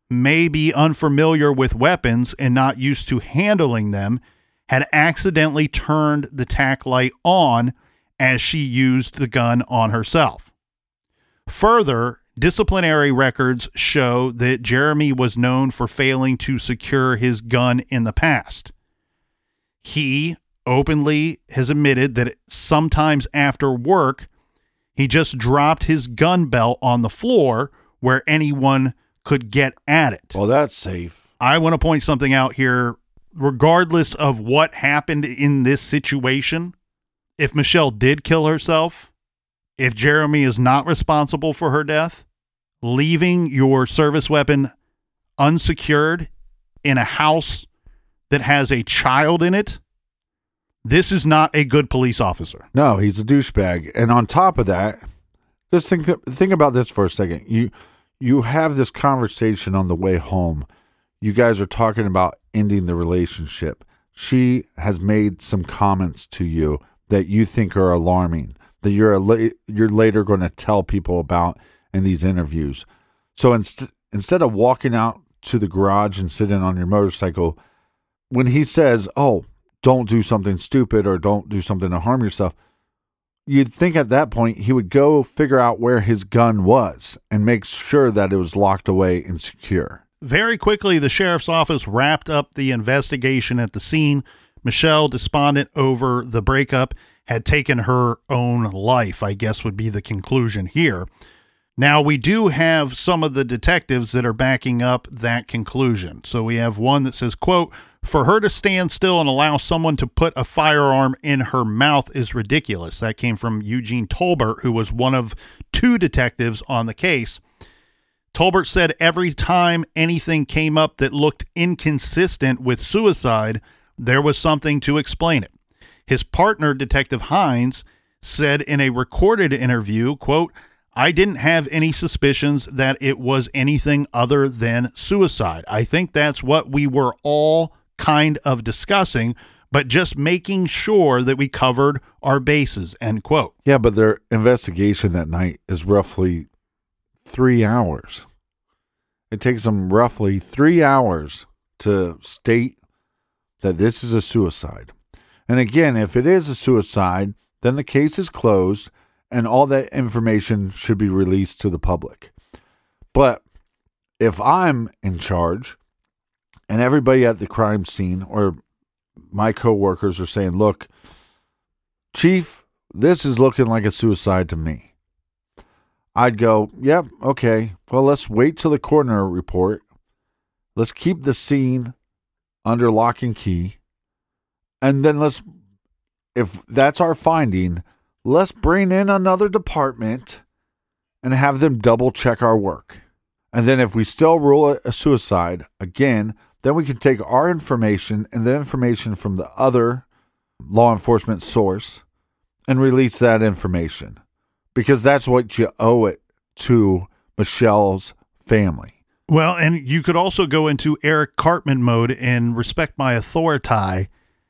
may be unfamiliar with weapons and not used to handling them, had accidentally turned the tack light on as she used the gun on herself. Further, disciplinary records show that Jeremy was known for failing to secure his gun in the past. He openly has admitted that sometimes after work, he just dropped his gun belt on the floor where anyone could get at it. Well, that's safe. I want to point something out here. Regardless of what happened in this situation, if Michelle did kill herself, if Jeremy is not responsible for her death, leaving your service weapon unsecured in a house that has a child in it, this is not a good police officer. No, he's a douchebag. And on top of that, just think th- think about this for a second. You you have this conversation on the way home. You guys are talking about ending the relationship. She has made some comments to you that you think are alarming, that you're la- you're later going to tell people about in these interviews. So inst- instead of walking out to the garage and sitting on your motorcycle, when he says, oh, don't do something stupid or don't do something to harm yourself, you'd think at that point he would go figure out where his gun was and make sure that it was locked away and secure. Very quickly, the sheriff's office wrapped up the investigation at the scene. Michelle, despondent over the breakup, had taken her own life, I guess would be the conclusion here. Now, we do have some of the detectives that are backing up that conclusion. So we have one that says, quote, for her to stand still and allow someone to put a firearm in her mouth is ridiculous. That came from Eugene Tolbert, who was one of two detectives on the case. Tolbert said every time anything came up that looked inconsistent with suicide, there was something to explain it. His partner, Detective Hines, said in a recorded interview, quote, I didn't have any suspicions that it was anything other than suicide. I think that's what we were all kind of discussing, but just making sure that we covered our bases, end quote. Yeah, but their investigation that night is roughly three hours. It takes them roughly three hours to state that this is a suicide. And again, if it is a suicide, then the case is closed and all that information should be released to the public. But if I'm in charge and everybody at the crime scene or my coworkers are saying, look, Chief, this is looking like a suicide to me, I'd go, yep, okay, well, let's wait till the coroner report. Let's keep the scene under lock and key. And then let's, if that's our finding, let's bring in another department and have them double check our work. And then if we still rule it a suicide, again, then we can take our information and the information from the other law enforcement source and release that information. Because that's what you owe it to Michelle's family. Well, and you could also go into Eric Cartman mode and respect my authority.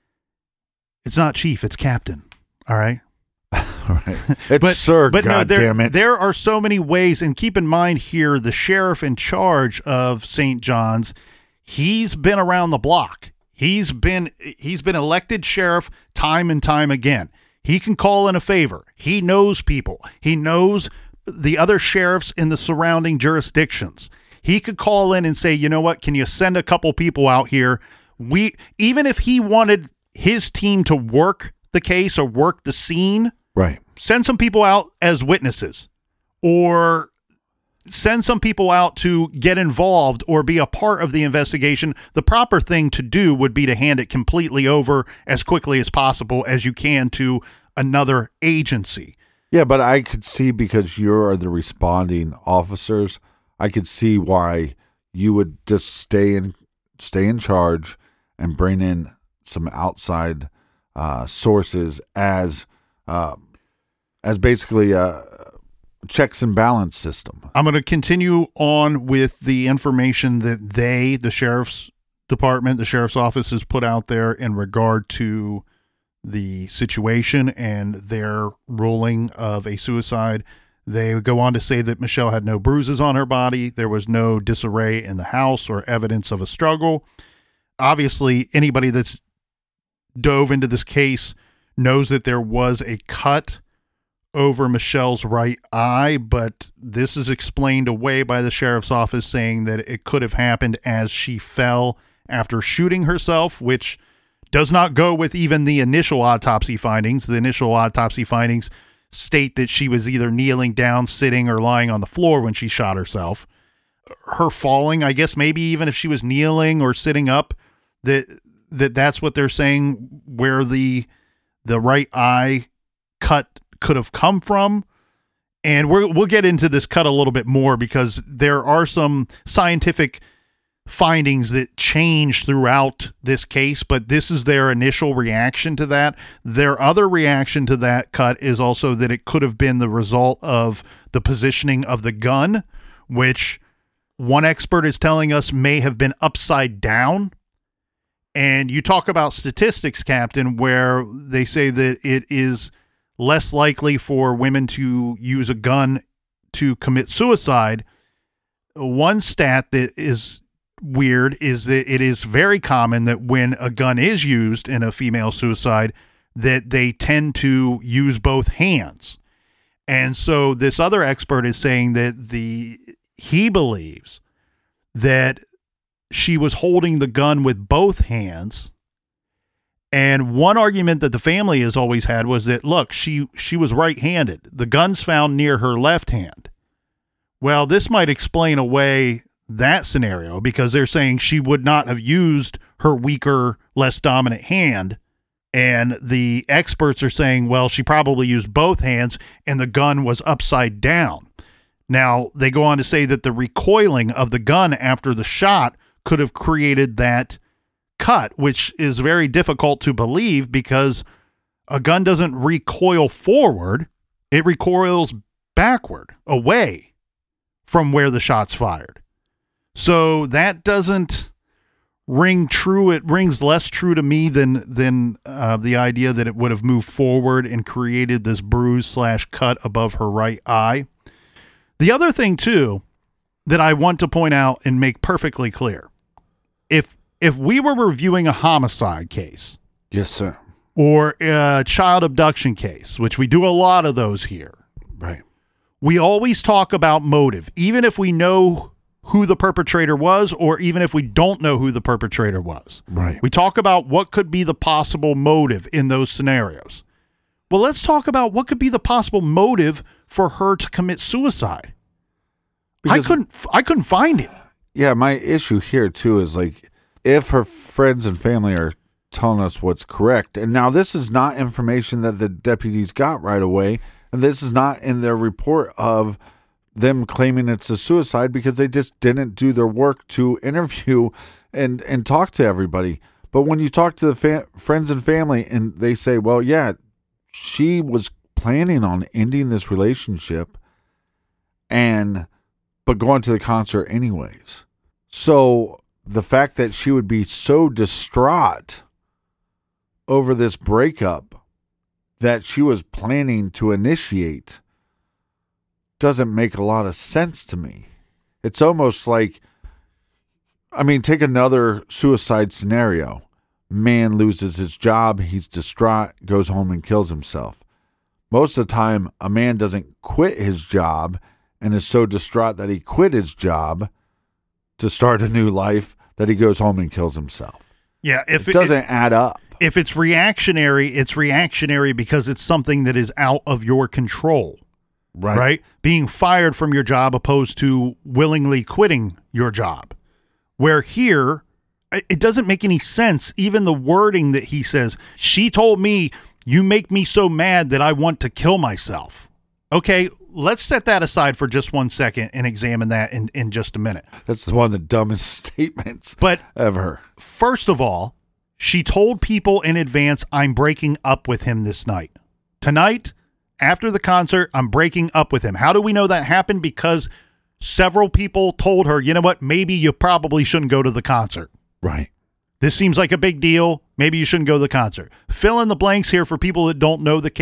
It's not chief, it's captain. All right? Right. It's but, sir, but God no, there, damn it. There are so many ways, and keep in mind here, the sheriff in charge of Saint John's, he's been around the block. He's been he's been elected sheriff time and time again. He can call in a favor. He knows people. He knows the other sheriffs in the surrounding jurisdictions. He could call in and say, you know what, can you send a couple people out here? We even if he wanted his team to work the case or work the scene, right, send some people out as witnesses or send some people out to get involved or be a part of the investigation. The proper thing to do would be to hand it completely over as quickly as possible as you can to another agency. Yeah, but I could see, because you're the responding officers, I could see why you would just stay in stay in charge and bring in some outside uh, sources as uh, as basically a checks and balance system. I'm going to continue on with the information that they, the sheriff's department, the sheriff's office, has put out there in regard to the situation and their ruling of a suicide. They go on to say that Michelle had no bruises on her body. There was no disarray in the house or evidence of a struggle. Obviously, anybody that's dove into this case knows that there was a cut over Michelle's right eye, but this is explained away by the sheriff's office, saying that it could have happened as she fell after shooting herself, which does not go with even the initial autopsy findings. The initial autopsy findings state that she was either kneeling down, sitting, or lying on the floor when she shot herself. Her falling, I guess maybe even if she was kneeling or sitting up, that that that's what they're saying, where the the right eye cut could have come from. And we're, we'll get into this cut a little bit more, because there are some scientific findings that change throughout this case, but this is their initial reaction to that. Their other reaction to that cut is also that it could have been the result of the positioning of the gun, which one expert is telling us may have been upside down. And you talk about statistics, Captain, where they say that it is less likely for women to use a gun to commit suicide. One stat that is weird is that it is very common that when a gun is used in a female suicide, that they tend to use both hands. And so this other expert is saying that the he believes that she was holding the gun with both hands. And one argument that the family has always had was that, look, she, she was right-handed. The gun's found near her left hand. Well, this might explain away that scenario, because they're saying she would not have used her weaker, less dominant hand. And the experts are saying, well, she probably used both hands and the gun was upside down. Now, they go on to say that the recoiling of the gun after the shot could have created that cut, which is very difficult to believe, because a gun doesn't recoil forward. It recoils backward, away from where the shot's fired. So that doesn't ring true. It rings less true to me than than uh, the idea that it would have moved forward and created this bruise slash cut above her right eye. The other thing, too, that I want to point out and make perfectly clear, if if we were reviewing a homicide case, yes, sir, or a child abduction case, which we do a lot of those here, right, we always talk about motive, even if we know who the perpetrator was, or even if we don't know who the perpetrator was. Right. We talk about what could be the possible motive in those scenarios. Well, let's talk about what could be the possible motive for her to commit suicide. Because I couldn't I couldn't find it. Yeah, my issue here too is, like, if her friends and family are telling us what's correct, and now this is not information that the deputies got right away, and this is not in their report of them claiming it's a suicide, because they just didn't do their work to interview and, and talk to everybody. But when you talk to the fa- friends and family and they say, well, yeah, she was planning on ending this relationship and but going to the concert anyways. So the fact that she would be so distraught over this breakup that she was planning to initiate doesn't make a lot of sense to me. It's almost like, I mean, take another suicide scenario. Man loses his job, he's distraught, goes home and kills himself. Most of the time, a man doesn't quit his job and is so distraught that he quit his job to start a new life that he goes home and kills himself. Yeah, if it doesn't it, add up. If it's reactionary, it's reactionary because it's something that is out of your control. Right. Right? Being fired from your job opposed to willingly quitting your job. Where here, it doesn't make any sense. Even the wording that he says, she told me, you make me so mad that I want to kill myself. Okay, let's set that aside for just one second and examine that in, in just a minute. That's one of the dumbest statements but ever. First of all, she told people in advance, I'm breaking up with him this night. Tonight, after the concert, I'm breaking up with him. How do we know that happened? Because several people told her, you know what, maybe you probably shouldn't go to the concert. Right. This seems like a big deal. Maybe you shouldn't go to the concert. Fill in the blanks here for people that don't know the case.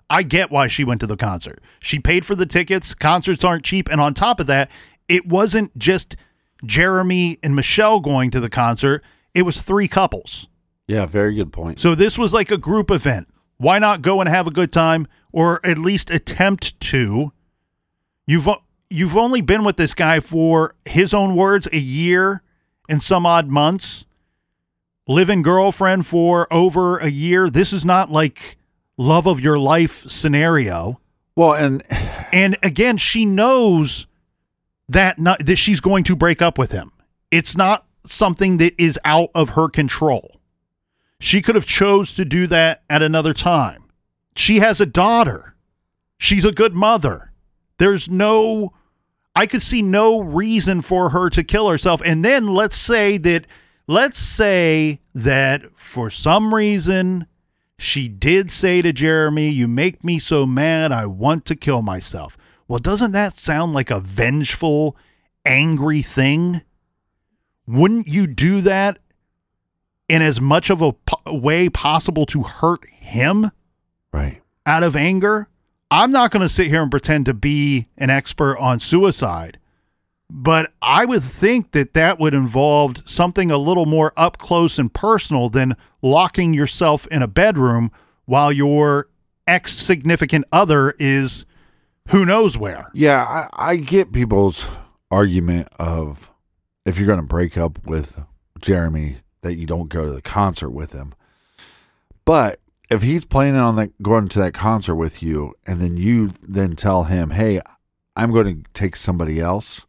I get why she went to the concert. She paid for the tickets. Concerts aren't cheap. And on top of that, it wasn't just Jeremy and Michelle going to the concert. It was three couples. Yeah, very good point. So this was like a group event. Why not go and have a good time, or at least attempt to? You've you've only been with this guy for, his own words, a year and some odd months. Living girlfriend for over a year. This is not like love of your life scenario. Well, and and again, she knows that not, that she's going to break up with him. It's not something that is out of her control. She could have chose to do that at another time. She has a daughter. She's a good mother. There's no, I could see no reason for her to kill herself. And then let's say that, let's say that for some reason she did say to Jeremy, "You make me so mad, I want to kill myself." Well, doesn't that sound like a vengeful, angry thing? Wouldn't you do that in as much of a po- way possible to hurt him? Right. Out of anger? I'm not going to sit here and pretend to be an expert on suicide, but I would think that that would involve something a little more up close and personal than locking yourself in a bedroom while your ex-significant other is who knows where. Yeah, I, I get people's argument of, if you're going to break up with Jeremy, that you don't go to the concert with him. But if he's planning on that, going to that concert with you, and then you then tell him, "Hey, I'm going to take somebody else,"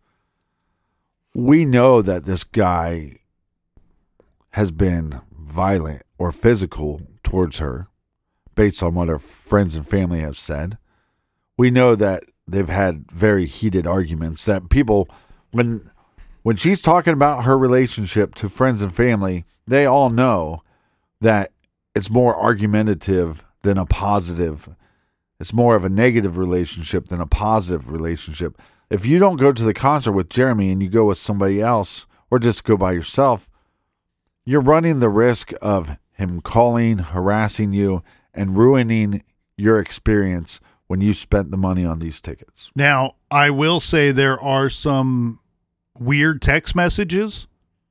we know that this guy has been violent or physical towards her based on what her friends and family have said. We know that they've had very heated arguments, that people, when when she's talking about her relationship to friends and family, they all know that it's more argumentative than a positive. It's more of a negative relationship than a positive relationship. If you don't go to the concert with Jeremy and you go with somebody else, or just go by yourself, you're running the risk of him calling, harassing you, and ruining your experience when you spent the money on these tickets. Now, I will say there are some weird text messages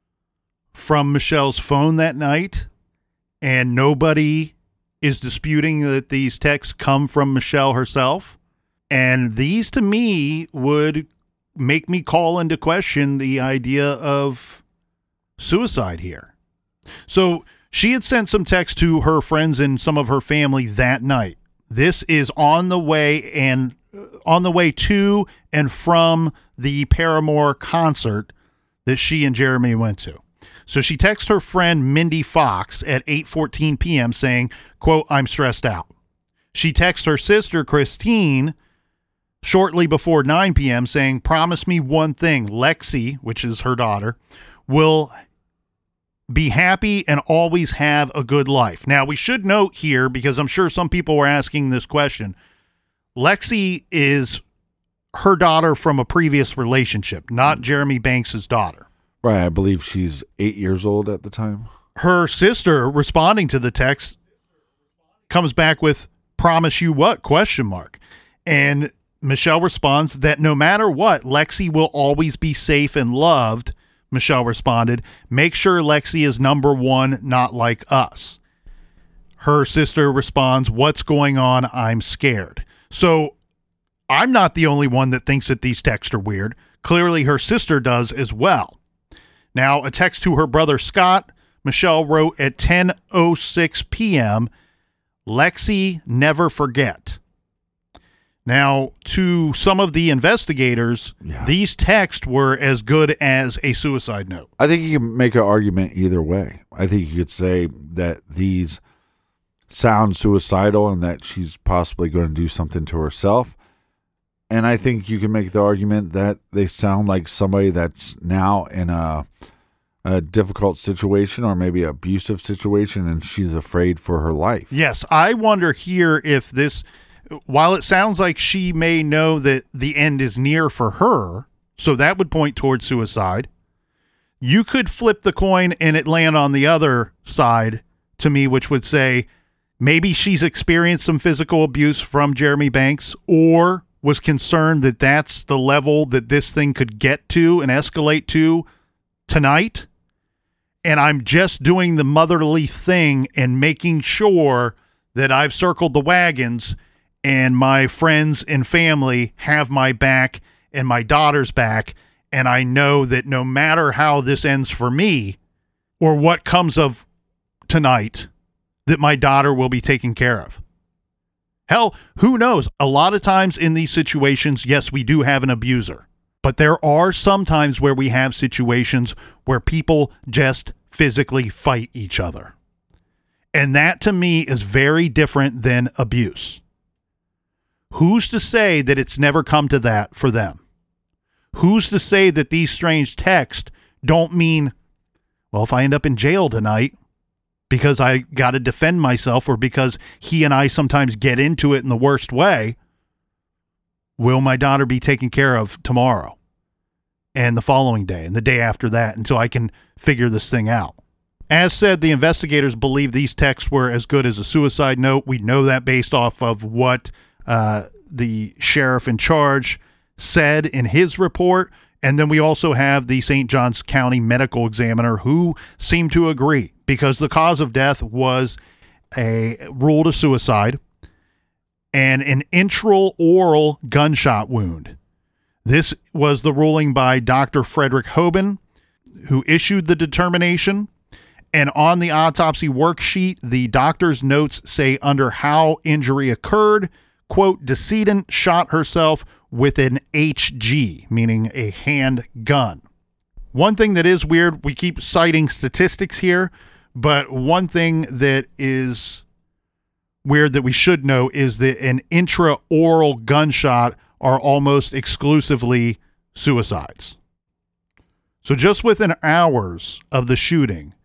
from Michelle's phone that night, and nobody is disputing that these texts come from Michelle herself. And these, to me, would make me call into question the idea of suicide here. So she had sent some text to her friends and some of her family that night. This is on the way and on the way to and from the Paramore concert that she and Jeremy went to. So she texts her friend Mindy Fox at eight fourteen p.m. saying, quote, "I'm stressed out." She texts her sister Christine shortly before nine p.m. saying, "Promise me one thing, Lexi," which is her daughter, "will be happy and always have a good life." Now, we should note here, because I'm sure some people were asking this question, Lexi is her daughter from a previous relationship, not Jeremy Banks' daughter. Right, I believe she's eight years old at the time. Her sister, responding to the text, comes back with, "Promise you what?" question mark. And Michelle responds that no matter what, Lexi will always be safe and loved. Michelle responded, "Make sure Lexi is number one, not like us." Her sister responds, "What's going on? I'm scared." So I'm not the only one that thinks that these texts are weird. Clearly her sister does as well. Now, a text to her brother Scott, Michelle wrote at ten oh six p.m., "Lexi, never forget." Now, to some of the investigators, yeah. these texts were as good as a suicide note. I think you can make an argument either way. I think you could say that these sound suicidal and that she's possibly going to do something to herself. And I think you can make the argument that they sound like somebody that's now in a, a difficult situation, or maybe an abusive situation, and she's afraid for her life. Yes, I wonder here if this... While it sounds like she may know that the end is near for her, so that would point towards suicide, you could flip the coin and it land on the other side to me, which would say Maybe she's experienced some physical abuse from Jeremy Banks, or was concerned that that's the level that this thing could get to and escalate to tonight. And I'm just doing the motherly thing and making sure that I've circled the wagons and my friends and family have my back and my daughter's back. And I know that no matter how this ends for me or what comes of tonight, that my daughter will be taken care of. Hell, who knows? A lot of times in these situations, yes, we do have an abuser. But there are some times where we have situations where people just physically fight each other. And that to me is very different than abuse. Who's to say that it's never come to that for them? Who's to say that these strange texts don't mean, well, if I end up in jail tonight because I got to defend myself, or because he and I sometimes get into it in the worst way, will my daughter be taken care of tomorrow and the following day and the day after that until I can figure this thing out? As said, the investigators believe these texts were as good as a suicide note. We know that based off of what uh, the sheriff in charge said in his report. And then we also have the Saint Johns County medical examiner who seemed to agree, because the cause of death was a ruled a suicide and an intraoral gunshot wound. This was the ruling by Doctor Frederick Hoban, who issued the determination. And on the autopsy worksheet, the doctor's notes say under how injury occurred, quote, decedent shot herself with an H G, meaning a handgun. One thing that is weird, we keep citing statistics here, but one thing that is weird that we should know is that an intraoral gunshot are almost exclusively suicides. So just within hours of the shooting,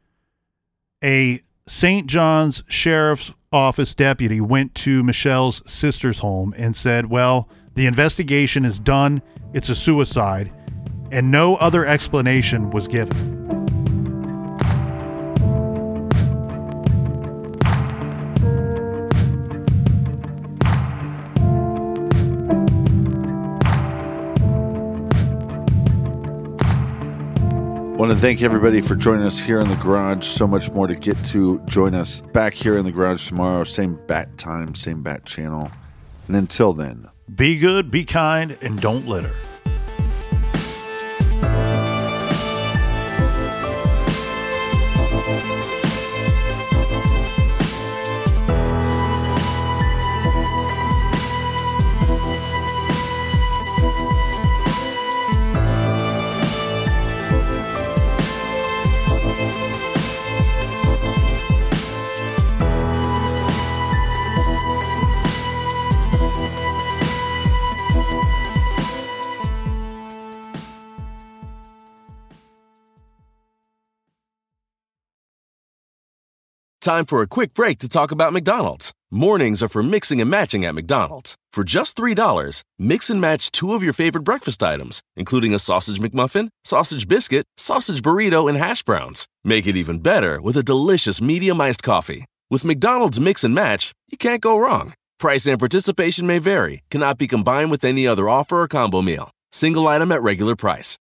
a Saint John's Sheriff's Office deputy went to Michelle's sister's home and said, well, the investigation is done, it's a suicide, and no other explanation was given. I want to thank everybody for joining us here in the garage. So much more to get to. Join us back here in the garage tomorrow. Same bat time, same bat channel. And until then, be good, be kind, and don't litter. Time for a quick break to talk about McDonald's. Mornings are for mixing and matching at McDonald's. For just three dollars, mix and match two of your favorite breakfast items, including a sausage McMuffin, sausage biscuit, sausage burrito, and hash browns. Make it even better with a delicious medium iced coffee. With McDonald's Mix and Match, you can't go wrong. Price and participation may vary, cannot be combined with any other offer or combo meal. Single item at regular price.